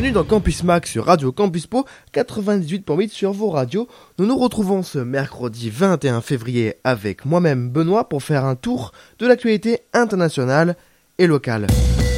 Bienvenue dans Campus Max sur Radio Campus Po 98.8 sur vos radios. Nous nous retrouvons ce mercredi 21 février avec moi-même Benoît pour faire un tour de l'actualité internationale et locale.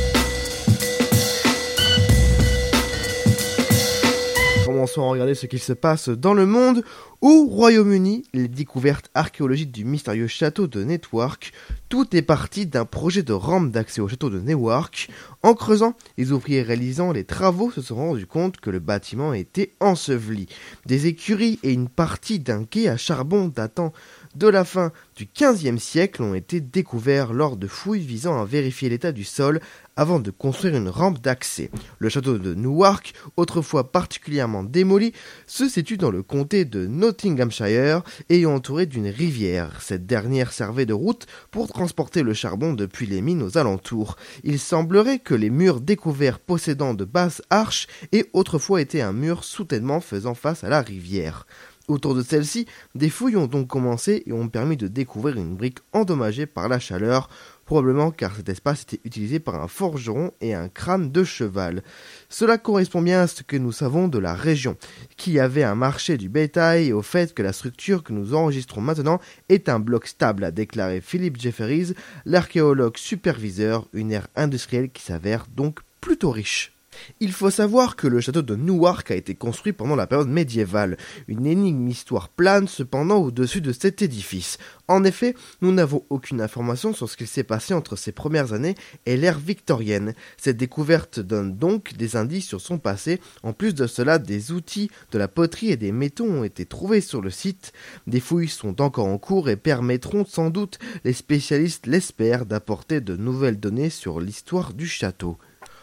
Commençons à regarder ce qu'il se passe dans le monde. Au Royaume-Uni, les découvertes archéologiques du mystérieux château de Newark. Tout est parti d'un projet de rampe d'accès au château de Newark. En creusant, les ouvriers réalisant les travaux se sont rendus compte que le bâtiment était enseveli. Des écuries et une partie d'un quai à charbon datant de la fin du XVe siècle ont été découverts lors de fouilles visant à vérifier l'état du sol avant de construire une rampe d'accès. Le château de Newark, autrefois particulièrement démoli, se situe dans le comté de Nottinghamshire et est entouré d'une rivière. Cette dernière servait de route pour transporter le charbon depuis les mines aux alentours. Il semblerait que les murs découverts possédant de basses arches aient autrefois été un mur soutènement faisant face à la rivière. Autour de celle-ci, des fouilles ont donc commencé et ont permis de découvrir une brique endommagée par la chaleur, probablement car cet espace était utilisé par un forgeron et un crâne de cheval. Cela correspond bien à ce que nous savons de la région, qui avait un marché du bétail et au fait que la structure que nous enregistrons maintenant est un bloc stable, a déclaré Philip Jefferies, l'archéologue superviseur, une ère industrielle qui s'avère donc plutôt riche. Il faut savoir que le château de Newark a été construit pendant la période médiévale. Une énigme histoire plane cependant au-dessus de cet édifice. En effet, nous n'avons aucune information sur ce qu'il s'est passé entre ses premières années et l'ère victorienne. Cette découverte donne donc des indices sur son passé. En plus de cela, des outils, de la poterie et des métaux ont été trouvés sur le site. Des fouilles sont encore en cours et permettront sans doute, les spécialistes l'espèrent, d'apporter de nouvelles données sur l'histoire du château.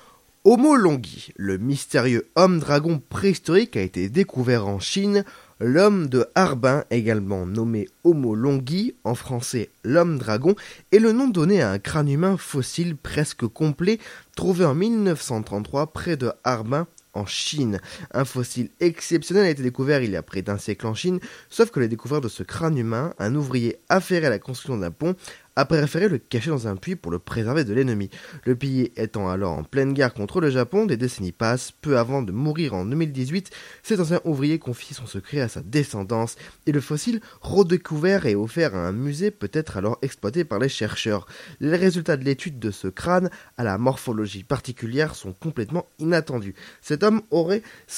Homo longi, le mystérieux homme-dragon préhistorique, a été découvert en Chine. L'homme de Harbin, également nommé Homo longi, en français l'homme-dragon, est le nom donné à un crâne humain fossile presque complet trouvé en 1933 près de Harbin, en Chine. Un fossile exceptionnel a été découvert il y a près d'un siècle en Chine, sauf que la découverte de ce crâne humain, un ouvrier affairé à la construction d'un pont, a préféré le cacher dans un puits pour le préserver de l'ennemi. Le pays étant alors en pleine guerre contre le Japon, des décennies passent. Peu avant de mourir en 2018, cet ancien ouvrier confie son secret à sa descendance et le fossile redécouvert et offert à un musée peut être alors exploité par les chercheurs. Les résultats de l'étude de ce crâne à la morphologie particulière sont complètement inattendus. Cet homme aurait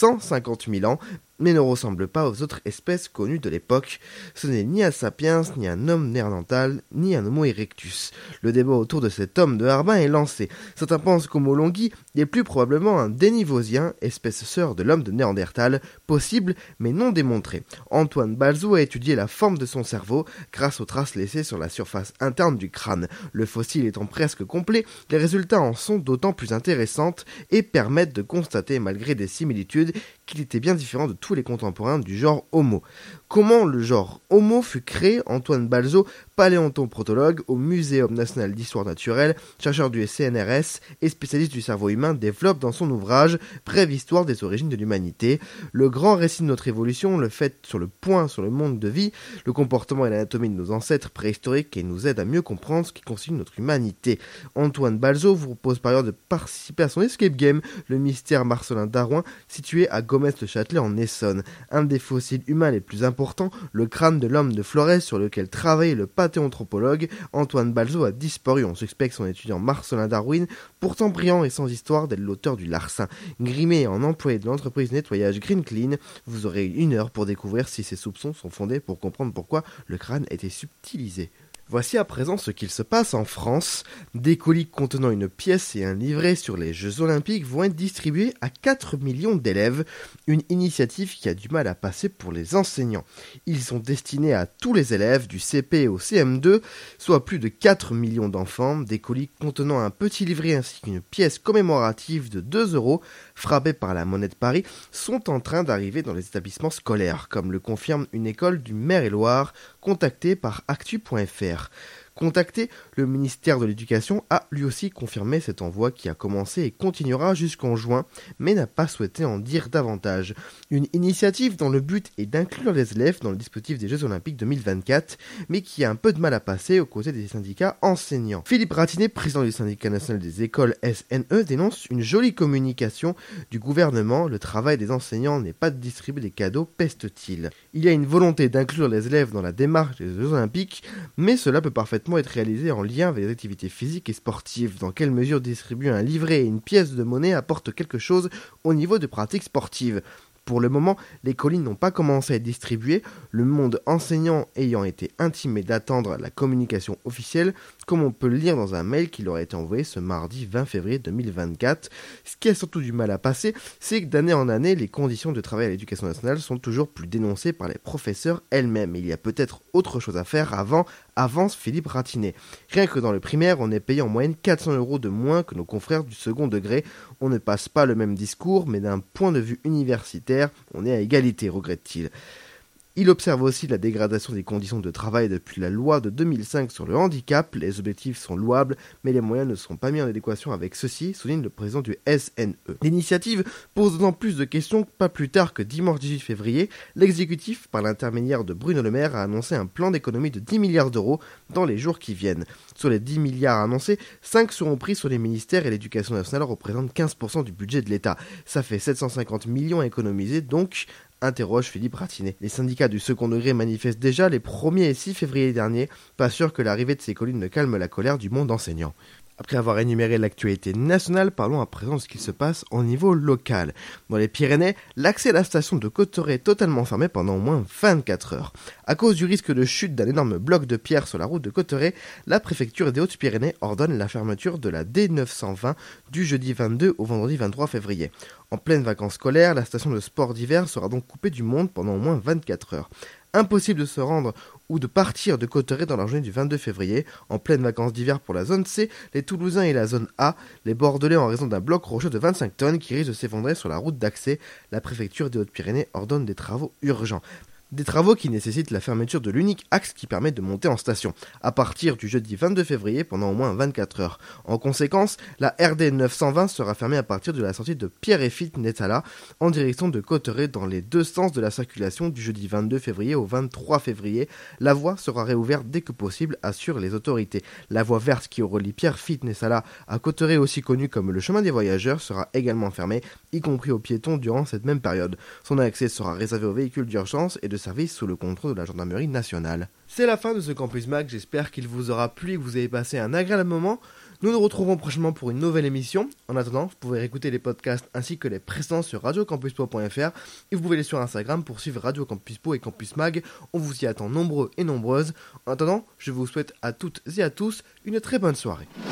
150 000 ans, mais ne ressemble pas aux autres espèces connues de l'époque. Ce n'est ni un sapiens, ni un homme néandertal, ni un homo erectus. Le débat autour de cet homme de Harbin est lancé. Certains pensent qu'Homo longi est plus probablement un dénivosien, espèce sœur de l'homme de Néandertal, possible mais non démontré. Antoine Balzo a étudié la forme de son cerveau grâce aux traces laissées sur la surface interne du crâne. Le fossile étant presque complet, les résultats en sont d'autant plus intéressantes et permettent de constater, malgré des similitudes, qu'il était bien différent de tous les contemporains du genre Homo. Comment le genre Homo fut créé? Antoine Balzo, paléontoprotologue au Muséum national d'histoire naturelle, chercheur du CNRS et spécialiste du cerveau humain, développe dans son ouvrage Brève histoire des origines de l'humanité le grand récit de notre évolution, le fait sur le point sur le monde de vie, le comportement et l'anatomie de nos ancêtres préhistoriques et nous aide à mieux comprendre ce qui constitue notre humanité. Antoine Balzo vous propose par ailleurs de participer à son escape game, le mystère Marcelin Darrouin, situé à Gomez-le-Châtelet en Essonne. Un des fossiles humains les plus importants, le crâne de l'homme de Flores sur lequel travaille le paléoanthropologue Antoine Balzo a disparu. On suspecte son étudiant Marcelin Darwin, pourtant brillant et sans histoire, d'être l'auteur du larcin. Grimé en employé de l'entreprise de nettoyage Green Clean, vous aurez 1 heure pour découvrir si ces soupçons sont fondés pour comprendre pourquoi le crâne a été subtilisé. Voici à présent ce qu'il se passe en France. Des colis contenant une pièce et un livret sur les Jeux Olympiques vont être distribués à 4 millions d'élèves, une initiative qui a du mal à passer pour les enseignants. Ils sont destinés à tous les élèves du CP au CM2, soit plus de 4 millions d'enfants. Des colis contenant un petit livret ainsi qu'une pièce commémorative de 2 € frappée par la monnaie de Paris sont en train d'arriver dans les établissements scolaires, comme le confirme une école du Maire-et-Loire contactée par actu.fr. Contacté, le ministère de l'Éducation a lui aussi confirmé cet envoi qui a commencé et continuera jusqu'en juin, mais n'a pas souhaité en dire davantage. Une initiative dont le but est d'inclure les élèves dans le dispositif des Jeux Olympiques 2024, mais qui a un peu de mal à passer aux côtés des syndicats enseignants. Philippe Ratinet, président du syndicat national des écoles SNE, dénonce une jolie communication du gouvernement. Le travail des enseignants n'est pas de distribuer des cadeaux, peste-t-il. Il y a une volonté d'inclure les élèves dans la démarche des Jeux Olympiques, mais cela peut parfaitement être réalisé en lien avec les activités physiques et sportives. Dans quelle mesure distribuer un livret et une pièce de monnaie apporte quelque chose au niveau de pratiques sportives ? Pour le moment, les colis n'ont pas commencé à être distribués, le monde enseignant ayant été intimé d'attendre la communication officielle, comme on peut le lire dans un mail qui leur a été envoyé ce mardi 20 février 2024. Ce qui a surtout du mal à passer, c'est que d'année en année, les conditions de travail à l'éducation nationale sont toujours plus dénoncées par les professeurs elles-mêmes. Il y a peut-être autre chose à faire avance Philippe Ratinet. Rien que dans le primaire, on est payé en moyenne 400 € de moins que nos confrères du second degré. On ne passe pas le même discours, mais d'un point de vue universitaire, on est à égalité, regrette-t-il. Il observe aussi la dégradation des conditions de travail depuis la loi de 2005 sur le handicap. Les objectifs sont louables, mais les moyens ne sont pas mis en adéquation avec ceux-ci, souligne le président du SNE. L'initiative pose d'autant plus de questions que pas plus tard que dimanche 18 février, l'exécutif, par l'intermédiaire de Bruno Le Maire, a annoncé un plan d'économie de 10 milliards d'euros dans les jours qui viennent. Sur les 10 milliards annoncés, 5 seront pris sur les ministères et l'éducation nationale représente 15% du budget de l'État. Ça fait 750 millions à économiser, donc interroge Philippe Ratinet. Les syndicats du second degré manifestent déjà les 1er et 6 février dernier, pas sûr que l'arrivée de ces collines ne calme la colère du monde enseignant. Après avoir énuméré l'actualité nationale, parlons à présent de ce qui se passe au niveau local. Dans les Pyrénées, l'accès à la station de Cauterets est totalement fermé pendant au moins 24 heures. À cause du risque de chute d'un énorme bloc de pierre sur la route de Cauterets, la préfecture des Hautes-Pyrénées ordonne la fermeture de la D920 du jeudi 22 au vendredi 23 février. En pleine vacances scolaires, la station de sport d'hiver sera donc coupée du monde pendant au moins 24 heures. Impossible de se rendre ou de partir de Cauterets dans la journée du 22 février. En pleine vacances d'hiver pour la zone C, les Toulousains et la zone A, les Bordelais en raison d'un bloc rocheux de 25 tonnes qui risque de s'effondrer sur la route d'accès. La préfecture des Hautes-Pyrénées ordonne des travaux urgents. Des travaux qui nécessitent la fermeture de l'unique axe qui permet de monter en station, à partir du jeudi 22 février pendant au moins 24 heures. En conséquence, la RD 920 sera fermée à partir de la sortie de Pierrefitte-Netzala en direction de Cauterets dans les deux sens de la circulation du jeudi 22 février au 23 février. La voie sera réouverte dès que possible, assurent les autorités. La voie verte qui relie Pierrefitte-Netzala à Cauterets, aussi connue comme le chemin des voyageurs, sera également fermée, y compris aux piétons durant cette même période. Son accès sera réservé aux véhicules d'urgence et de service sous le contrôle de la gendarmerie nationale. C'est la fin de ce Campus Mag, j'espère qu'il vous aura plu et que vous avez passé un agréable moment. Nous nous retrouvons prochainement pour une nouvelle émission. En attendant, vous pouvez réécouter les podcasts ainsi que les précédents sur radiocampuspo.fr et vous pouvez les sur Instagram pour suivre Radio Campus Po et Campus Mag. On vous y attend nombreux et nombreuses. En attendant, je vous souhaite à toutes et à tous une très bonne soirée.